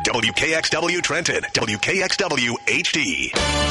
WKXW Trenton, WKXW HD.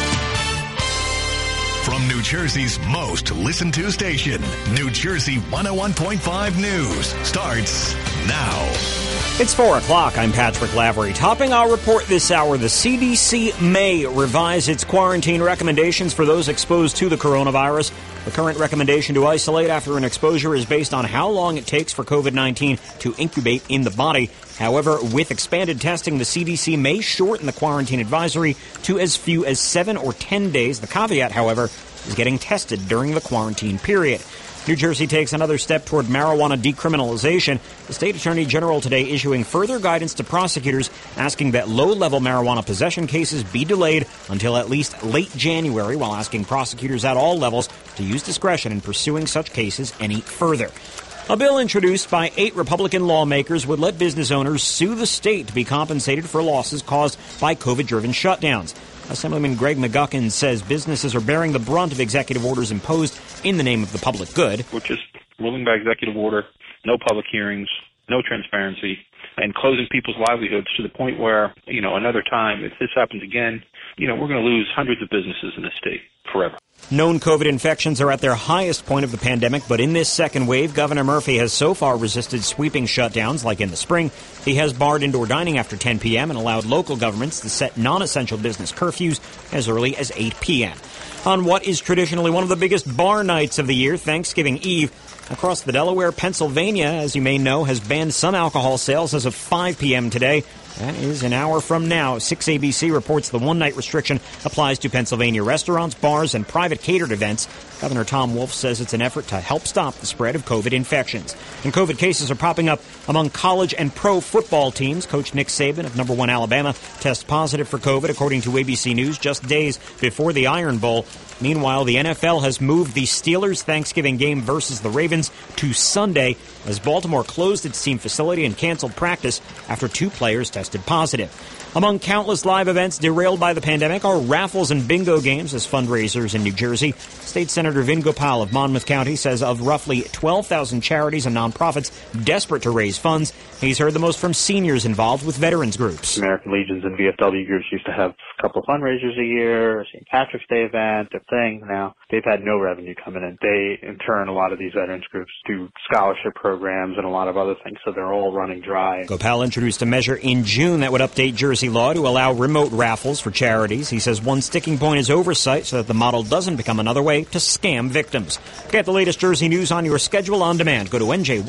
From New Jersey's most listened to station, New Jersey 101.5 News starts now. It's 4 o'clock. I'm Patrick Lavery. Topping our report this hour, the CDC may revise its quarantine recommendations for those exposed to the coronavirus. The current recommendation to isolate after an exposure is based on how long it takes for COVID-19 to incubate in the body. However, with expanded testing, the CDC may shorten the quarantine advisory to as few as 7 or 10 days. The caveat, however, is getting tested during the quarantine period. New Jersey takes another step toward marijuana decriminalization. The state attorney general today issuing further guidance to prosecutors asking that low-level marijuana possession cases be delayed until at least late January, while asking prosecutors at all levels to use discretion in pursuing such cases any further. A bill introduced by 8 Republican lawmakers would let business owners sue the state to be compensated for losses caused by COVID-driven shutdowns. Assemblyman Greg McGuckin says businesses are bearing the brunt of executive orders imposed in the name of the public good. We're just ruling by executive order, no public hearings, no transparency, and closing people's livelihoods to the point where, another time, if this happens again, we're going to lose hundreds of businesses in this state forever. Known COVID infections are at their highest point of the pandemic, but in this second wave, Governor Murphy has so far resisted sweeping shutdowns like in the spring. He has barred indoor dining after 10 p.m. and allowed local governments to set non-essential business curfews as early as 8 p.m. On what is traditionally one of the biggest bar nights of the year, Thanksgiving Eve, across the Delaware, Pennsylvania, as you may know, has banned some alcohol sales as of 5 p.m. today. That is an hour from now. 6ABC reports the one-night restriction applies to Pennsylvania restaurants, bars, and private catered events. Governor Tom Wolf says it's an effort to help stop the spread of COVID infections. And COVID cases are popping up among college and pro football teams. Coach Nick Saban of number 1 Alabama tests positive for COVID, according to ABC News, just days before the Iron Bowl. Meanwhile, the NFL has moved the Steelers' Thanksgiving game versus the Ravens to Sunday as Baltimore closed its team facility and canceled practice after 2 players tested positive. Among countless live events derailed by the pandemic are raffles and bingo games as fundraisers in New Jersey. State Senator Vin Gopal of Monmouth County says of roughly 12,000 charities and nonprofits desperate to raise funds, he's heard the most from seniors involved with veterans groups. American Legions and VFW groups used to have a couple of fundraisers a year, a St. Patrick's Day event, a thing. Now they've had no revenue coming in. They, in turn, a lot of these veterans groups do scholarship programs and a lot of other things, so they're all running dry. Gopal introduced a measure in June that would update Jersey law to allow remote raffles for charities. He says one sticking point is oversight so that the model doesn't become another way to scam victims. Get the latest Jersey news on your schedule on demand. Go to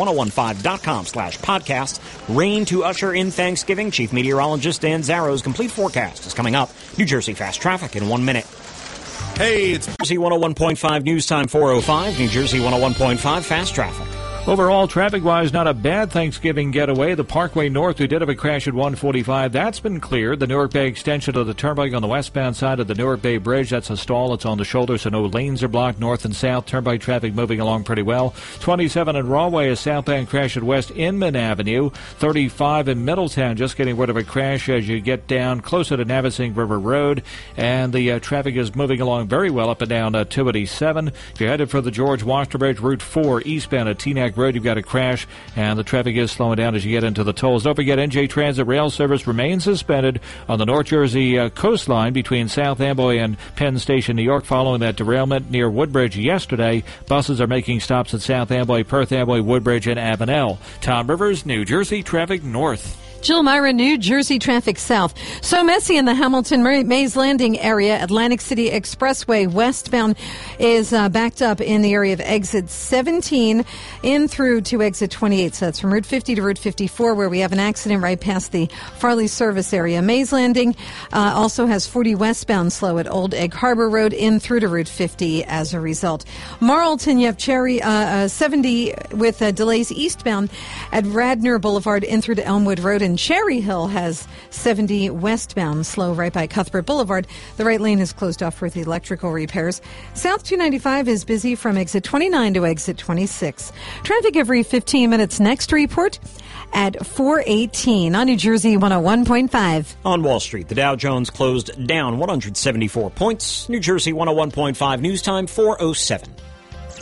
NJ1015.com/podcast. Rain to usher in Thanksgiving. Chief Meteorologist Dan Zarrow's complete forecast is coming up. New Jersey Fast Traffic in 1 minute. Hey, it's Jersey 101.5 News Time 4:05. New Jersey 101.5 Fast Traffic. Overall, traffic-wise, not a bad Thanksgiving getaway. The Parkway North, we did have a crash at 145. That's been cleared. The Newark Bay extension of the Turnpike on the westbound side of the Newark Bay Bridge, that's a stall. It's on the shoulder, so no lanes are blocked north and south. Turnpike traffic moving along pretty well. 27 in Rahway, a southbound crash at West Inman Avenue. 35 in Middletown, just getting rid of a crash as you get down closer to Navasink River Road. And the traffic is moving along very well up and down 287. If you're headed for the George Washington Bridge, Route 4 eastbound at Teaneck Road, you've got a crash, and the traffic is slowing down as you get into the tolls. Don't forget, NJ Transit rail service remains suspended on the North Jersey coastline between South Amboy and Penn Station, New York, following that derailment near Woodbridge yesterday. Buses are making stops at South Amboy, Perth Amboy, Woodbridge, and Avenel. Tom Rivers, New Jersey Traffic North. Jill Myra, New Jersey Traffic South. So messy in the Hamilton-Mays Landing area. Atlantic City Expressway westbound is backed up in the area of exit 17 in through to exit 28. So that's from Route 50 to Route 54, where we have an accident right past the Farley service area. Mays Landing also has 40 westbound slow at Old Egg Harbor Road in through to Route 50 as a result. Marlton, you have Cherry 70 with delays eastbound at Radnor Boulevard in through to Elmwood Road, and Cherry Hill has 70 westbound slow right by Cuthbert Boulevard. The right lane is closed off for the electrical repairs. South 295 is busy from exit 29 to exit 26. Traffic every 15 minutes. Next report at 4:18 on New Jersey 101.5. On Wall Street, the Dow Jones closed down 174 points. New Jersey 101.5 News Time 4:07.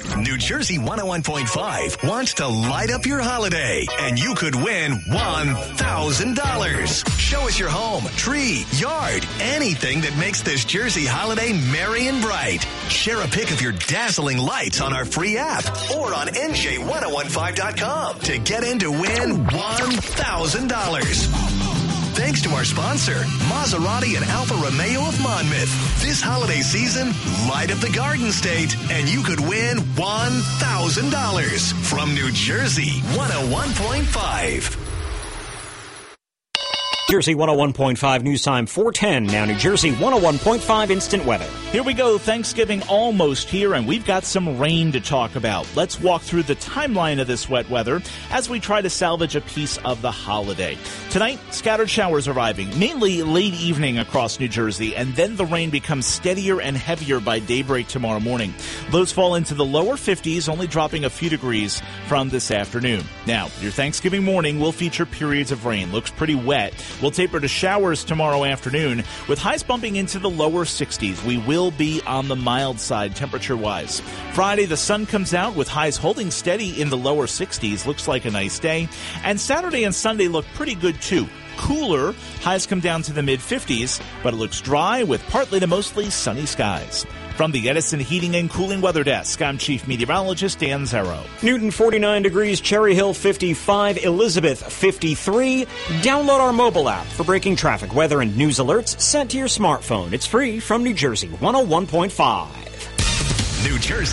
New Jersey 101.5 wants to light up your holiday, and you could win $1,000. Show us your home, tree, yard, anything that makes this Jersey holiday merry and bright. Share a pic of your dazzling lights on our free app or on NJ1015.com to get in to win $1,000. Thanks to our sponsor, Maserati and Alfa Romeo of Monmouth. This holiday season, light up the Garden State, and you could win $1,000 from New Jersey 101.5. Jersey 101.5 news time 4:10. Now New Jersey 101.5 instant weather. Here we go. Thanksgiving almost here, and we've got some rain to talk about. Let's walk through the timeline of this wet weather as we try to salvage a piece of the holiday. Tonight, scattered showers arriving, mainly late evening across New Jersey, and then the rain becomes steadier and heavier by daybreak tomorrow morning. Lows fall into the lower 50s, only dropping a few degrees from this afternoon. Now, your Thanksgiving morning will feature periods of rain. Looks pretty wet. We'll taper to showers tomorrow afternoon, with highs bumping into the lower 60s. We will be on the mild side temperature-wise. Friday, the sun comes out with highs holding steady in the lower 60s. Looks like a nice day. And Saturday and Sunday look pretty good, too. Cooler, highs come down to the mid-50s, but it looks dry with partly to mostly sunny skies. From the Edison Heating and Cooling Weather Desk, I'm Chief Meteorologist Dan Zero. Newton 49 degrees, Cherry Hill 55, Elizabeth 53. Download our mobile app for breaking traffic, weather, and news alerts sent to your smartphone. It's free from New Jersey 101.5. New Jersey.